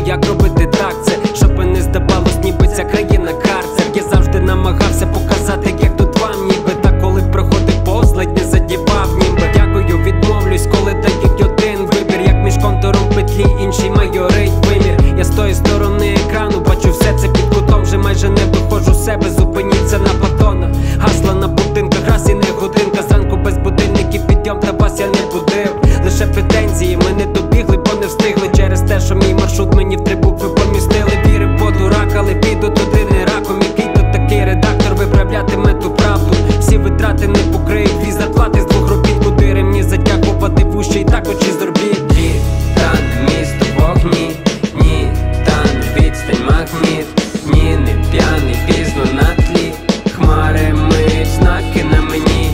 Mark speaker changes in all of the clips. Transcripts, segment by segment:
Speaker 1: як робити так це, щоб не здавалось, ніби ця країна карцер. Я завжди намагався показати, як тут вам ніби, та коли проходив повз, ледь не задівав ніби. Дякую, відмовлюсь, коли дають один вибір, як між контуром петлі інший майорить вимір. Я з тої сторони екрану бачу все це під кутом, вже майже не виходжу з себе, зупиніться на батонах. Гасла на будинках, раз і не годинка, зранку без будильників підйом, та вас я не будив. Лише претензії, ми не добігли, бо не встигли, через те, що мій маршрут мені в 3 букви помістили. Вірив по дурак, але піду туди не раком, який тут такий редактор виправлятиме ту правду. Всі витрати не покриють, дві зарплати з 2 робіт, куди ремні затягувати в уші, і так очі зробіть. Та не місто в вогні, ні, та не відстань магніт, ні, не п'яний, пізно на тлі, хмари миють знаки на мені.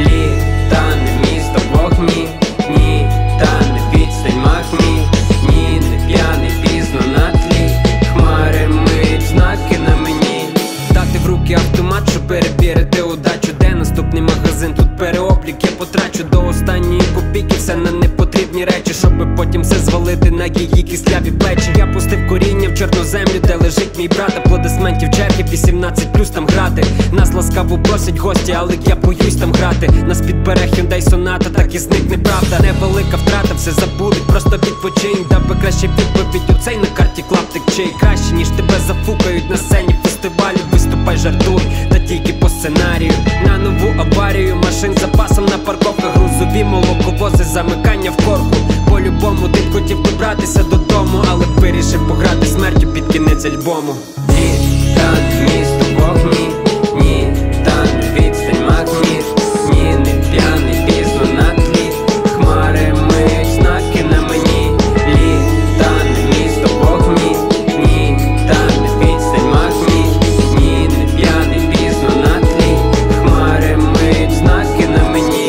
Speaker 1: Та не місто в вогні, ні, та не відстань магніт, ні, не п'яний, пізно на тлі, хмари миють знаки на мені. Дати в руки автомат, щоб перевірити удачу, де наступний магазин, тут переоблік я потрачу до останньої копійки, все на непотрібні речі, щоб потім все звалити на її кисляві плечі. Я пустив коріння в чорну землю, де лежить мій брат, аплодисментів черги, 18+ там грати. Нас ласкаво просять гості, але я боюсь там грати. Нас підбере Hyundai Sonata, так і зникне правда. Невелика втрата, все забудуть, просто відпочинь. Дав би краще відповідь у цей на карті клаптик, чий краще, ніж тебе зафукають на сцені фестивалю. Виступай, жартуй, та тільки по сценарію. На нову аварію машин з запасом на парковках, грузові молоковози, замикання в корку. По-любому ти хотів добратися додому, але вирішив пограти смертю під кінець альбому. Та не місто в вогні, ні, та не відстань магніт, ні, не п'яний, пізно на тлі, хмари миють знаки на мені. Та не місто в вогні, ні, та не відстань магніт, ні, не п'яний, пізно на тлі, хмари миють знаки на мені.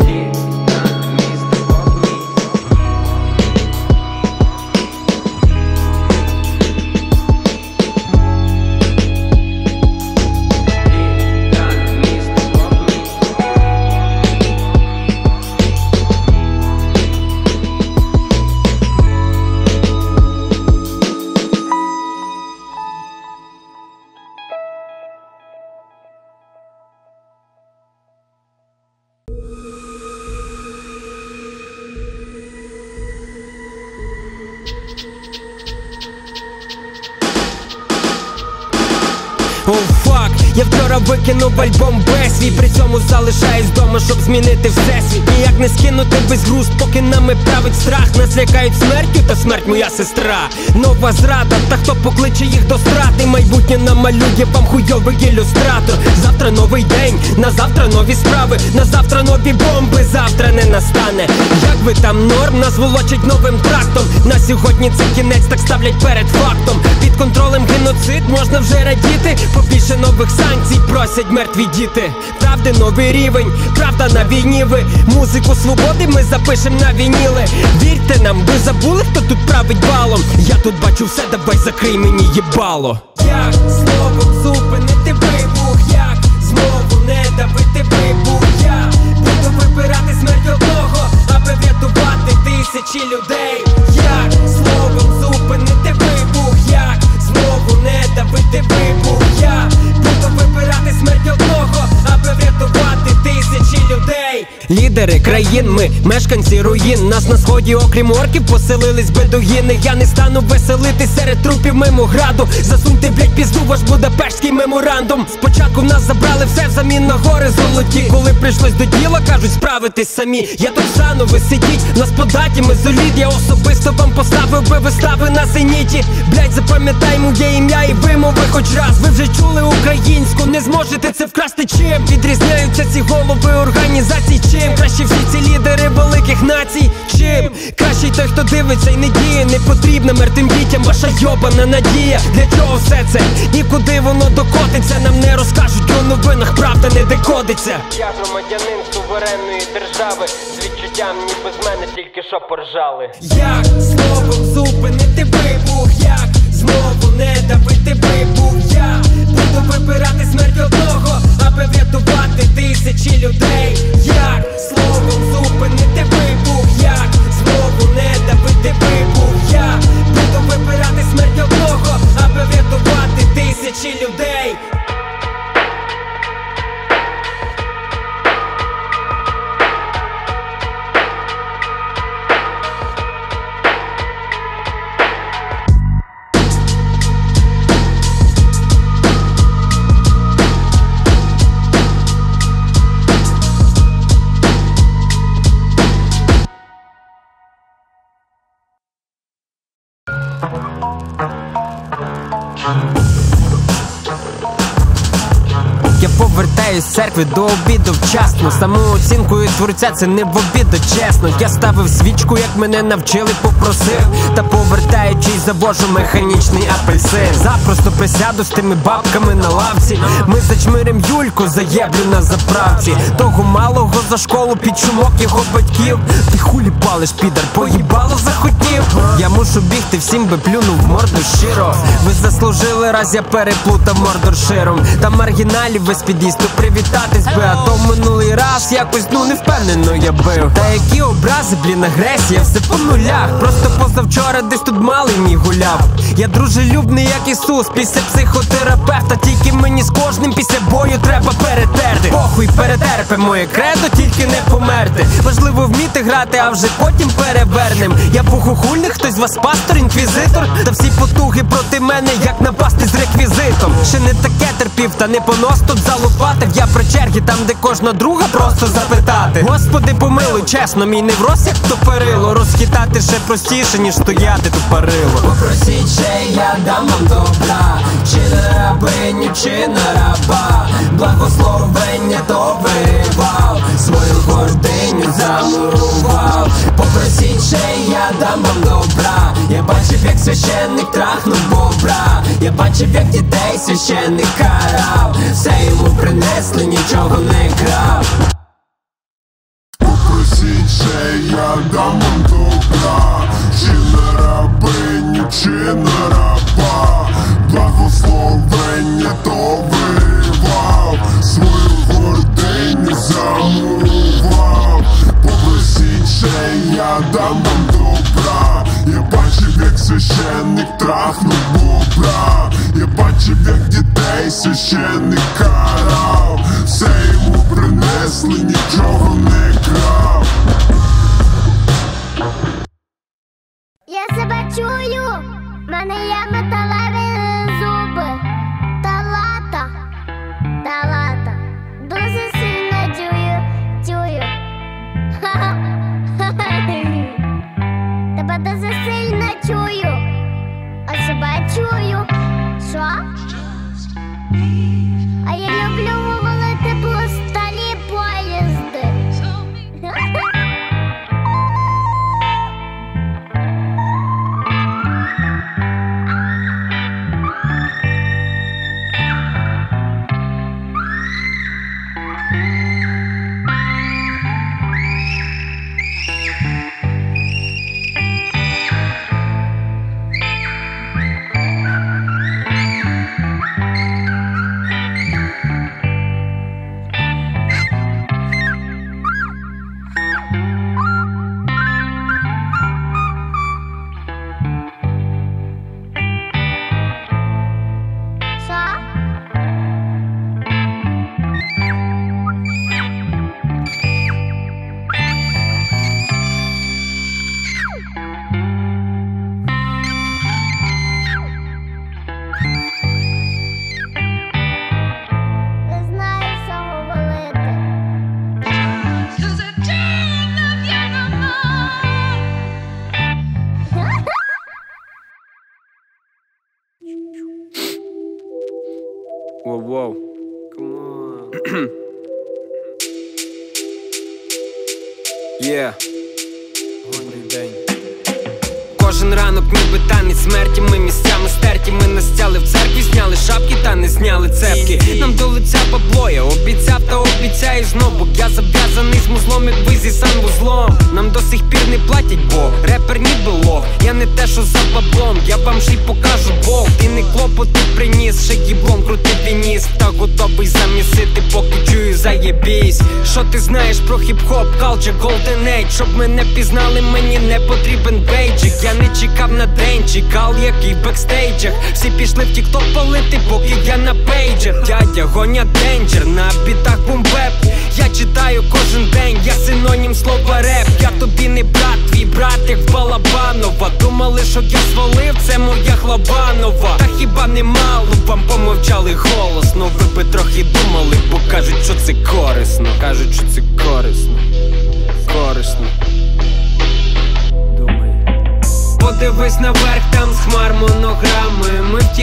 Speaker 1: О, фак, я вчора викинув альбом без свій, при цьому залишаюсь вдома, щоб змінити всесвіт. Ніяк не скинути безглузд, поки нами править страх. Нас лякають смертю, та смерть моя сестра. Нова зрада, та хто покличе їх до страти? Майбутнє намалює вам хуйовий ілюстратор. Завтра новий день, на завтра нові справи, на завтра нові бомби, завтра не настане. Як ви там норм, нас волочать новим трактом. На сьогодні це кінець, так ставлять перед фактом. Під контролем геноцид, можна вже радіти. Побільше нових санкцій просять мертві діти. Правди новий рівень, правда на війні ви. Музику свободи ми запишем на вініли. Вірте нам, ви забули, хто тут править балом? Я тут бачу все, давай закрий мені їбало. Як словом зупинити вибух? Як знову не давити вибух? Я буду вибирати смерть одного, аби врятувати тисячі людей. Як словом зупинити вибух? Як знову не давити вибух? Я буду вибирати смерть одного, аби врятувати тисячі людей. Лідери країн, ми мешканці руїн. Нас на сході, окрім орків, поселились бедуїни. Я не стану веселитись серед трупів мимо граду. Засуньте, блять, пізду ваш Будапештський меморандум. Спочатку в нас забрали все взамін на гори золоті. Коли прийшлось до діла, кажуть, справитись самі. Я тут стану, ви сидіть, нас податі, ми солід. Я особисто вам поставив би вистави на зеніті. Блять, запам'ятай моє ім'я і вимови хоч раз. Ви вже чули українську, не зможете це вкрасти чим. Відрізняються ці голови організацій чим. Краще всі ці лідери великих націй чим. Кращий той, хто дивиться і не діє. Не потрібна мертвим дітям ваша йобана надія. Для чого все це? Нікуди воно докотиться. Нам не розкажуть у новинах, правда не декодиться. Я громадянин суверенної держави, з відчуттям ніби з мене тільки що поржали. Як словом зупинити вибух? Як знову не давити вибух? Я буду вибирати смерть одного, аби врятувати тисячі людей. Як словом зупинити вибух? Як знову не давити вибух? Я буду вибирати смерть Я повертаюсь з церкви до обіду вчасно. Самооцінкою творця це не в обіду, чесно. Я ставив свічку, як мене навчили, попросив. Та повертаючись завожу механічний апельсин. Запросто присяду з тими бабками на лавці. Ми зачмирим Юльку, заєблю на заправці. Того малого за школу під шумок його батьків. Ти хулі палиш, підар, поїбало захотів. Я мушу бігти, всім би плюнув в морду щиро. Ви заслужили, раз я переплутав мордорширом. Та маргіналів без під'їзду привітатись би. А то минулий раз якось, не впевнено я бив. Та які образи, агресія, все по нулях. Просто позавчора десь тут малий мій гуляв. Я дружелюбний, як Ісус, після психотерапевта. Тільки мені з кожним після бою треба перетерти. Похуй, перетерпи моє кредо, тільки не померти. Важливо вміти грати, а вже потім перевернем. Я богохульник, хтось з вас пастор, інквізитор. Та всі потуги проти мене, як напасти з реквізитом. Ще не таке терпів, та не понос тут залопатив. Я про черги, там де кожна друга просто запитати. Господи помилуй, чесно, мій невроз як то перило. Розхитати ще простіше, ніж стояти тупорило. Попросіть ще, я дам вам добра. Чи на рабиню, чи на раба. Благословення то виривав, свою гординю замурував. Попросіть ще, я дам вам добра. Я бачив, як священник трахнув бобра. Я бачив, як дітей священник карав. Все йому принесли, нічого не крав.
Speaker 2: Попросіть ще, я дам вам добра. Чи на рабиню, чи на раба. Благословення то виривав, свою гординю замурував. Попросіть ще, я дам вам добра. Я бачив, як священник трахнув бобра. Я бачив, як дітей священник карав. Все йому принесли, нічого не крав.
Speaker 3: Я себе чую, в мене є металеві зуби. Талата, талата, дуже сильно чую. Тебе дуже сильно чую, а себе чую. Що? А я люблю валити пласталі поїзди.
Speaker 1: Воу-воу. Come on. Yeah. Добрий день. Кожен ранок ніби танець смерті. Ми місцями стерті, ми настяли в церкві. Зняли шапки та не зняли цепки. Нам до лиця бабло, я обіцяв та обіцяю знову. Я зав'язаний з музлом, як ви зі санвузлом. Нам до сих пір не платять, бо репер ніби лох. Я не те, що за баблом, я вам ще й покажу Бог. Ти не клопоти приніс, ще їблом крутити ніс. Та готовий замісити, поки чую заєбісь. Що ти знаєш про хіп-хоп, culture, golden age? Щоб мене пізнали, мені не потрібен бейджик. Я не чекав на день, чекав, який в бекстейджах. Всі пішли в тік-ток палити, поки я на пейджер. Дядя гоня денджер, на бітах бумбеп. Я читаю кожен день, я синонім слова реп. Я тобі не брат, твій брат як в Балабанова. Думали, що я свалив, це моя Хлабанова. Та хіба немало вам помовчали голосно? Ви би трохи думали, бо кажуть, що це корисно. Кажуть, що це корисно. Корисно. Думай. Подивись наверх, там з хмар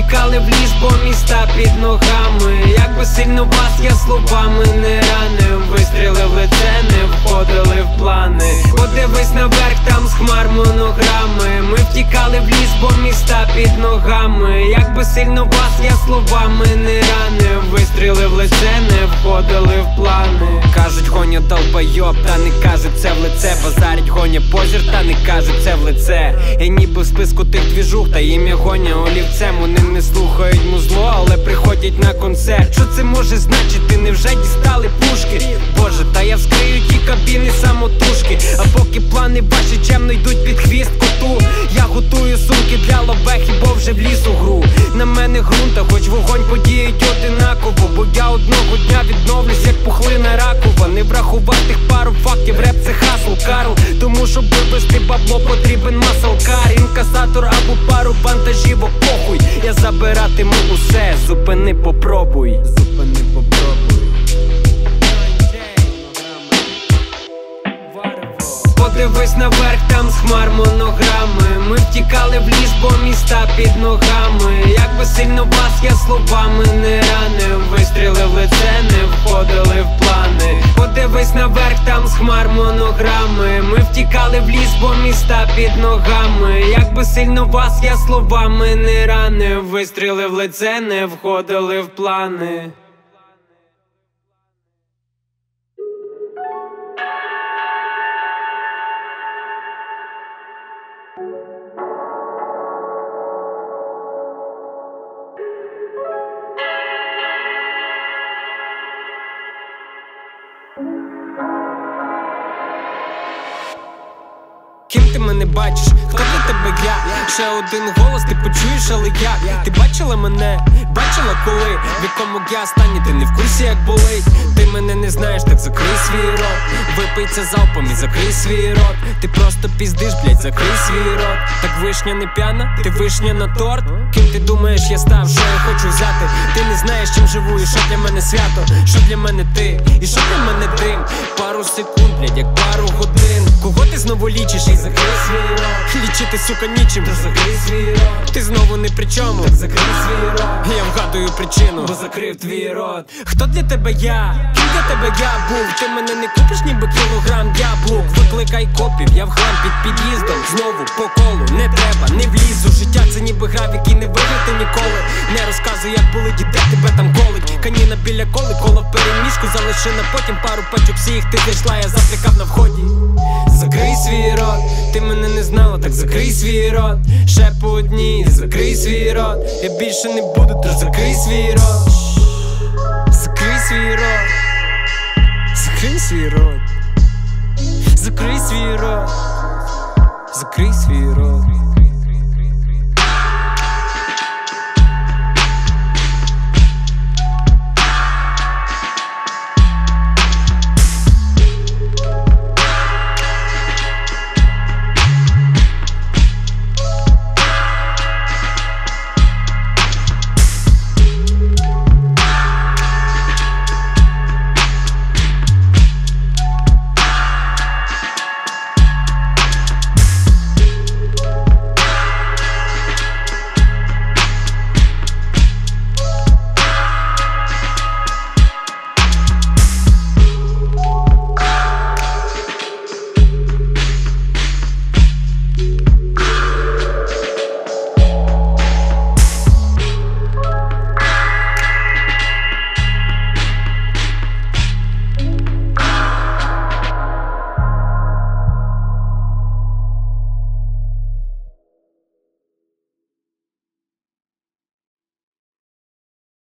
Speaker 1: втікали в ліс, бо міста під ногами. Як би сильно вас я словами не ранив, вистріли в лице, не входили в плани. Подивись наверх, там з хмар монограми. Ми втікали в ліс, бо міста під ногами. Як би сильно вас я словами не ранив, вистріли в лице, не входили в плани. Кажуть, Гоня долбойоб, та не кажуть це в лице. Базарять Гоня позір, та не кажуть це в лице. Я ніби в списку тих двіжух, та ім'я Гоня олівцем. Вони не слухають музло, але приходять на концерт. Що це може значити? Невже дістали пушки? Боже, та я вскрию ті кабіни самотужки. А поки плани ваші чемно йдуть під хвіст коту, я готую сумки для лобехи, бо вже вліз у гру. На мене грунта, хоч вогонь подіють одинаково. Бо я одного дня відновлюсь, як пухлина ракова. Не врахувати тих пару фактів, реп це хасл Карл. Тому щоб вивести бабло потрібен маслкар, інкасатор або пару вантажівок, похуй. Я забиратиму усе, зупини, попробуй. Зупини, попробуй. Подивись наверх, там з хмар монограми. Ми втікали в ліс, бо міста під ногами. Як би сильно вас я словами не ранив, вистріли в лице, не входили в плани. Подивись наверх, там з хмар монограми. Ми втікали в ліс, бо міста під ногами. Як би сильно вас я словами не ранив, вистріли в лице, не входили в плани. Ким ти мене бачиш? Хто для тебе я? Ще один голос ти почуєш, але як? Ти бачила мене? Бачила коли? В якому я останній, ти не в курсі як болить. Ти мене не знаєш, так закрий свій рот. Випий це залпом і закрий свій рот. Ти просто піздиш, блять, закрий свій рот. Так вишня не п'яна, ти вишня на торт. Ким ти думаєш я став, що я хочу взяти? Ти не знаєш чим живу і що для мене свято. Що для мене ти і що для мене дим. Пару секунд, блять, як пару годин. Кого ти знову лічиш? І закрий свій рот. Лічити, сука, нічим, то закрий свій рот. Ти знову не при чому, так закрий свій рот. Я вгадую причину, бо закрив твій рот. Хто для тебе я? Ким для тебе я був? Ти мене не купиш, ніби кілограм яблук. Викликай копів, я в храм під під'їздом. Знову по колу, не треба, не влізу. Життя це ніби грав, який не виграти ніколи. Не розказуй, як болить, і де тебе там колить. Каніна біля коли, коло в переміжку. Залиши на потім пару пачок, всі їх ти зайшла, я заплікав на вході. Закрий свій рот, ти мене не знала, так закрий свій рот. Ще по одній, закрий свій рот. Я більше не буду, тож закрий свій рот. Закрий свій рот. Закрий свій рот. Закрий свій рот. Закрий свій рот.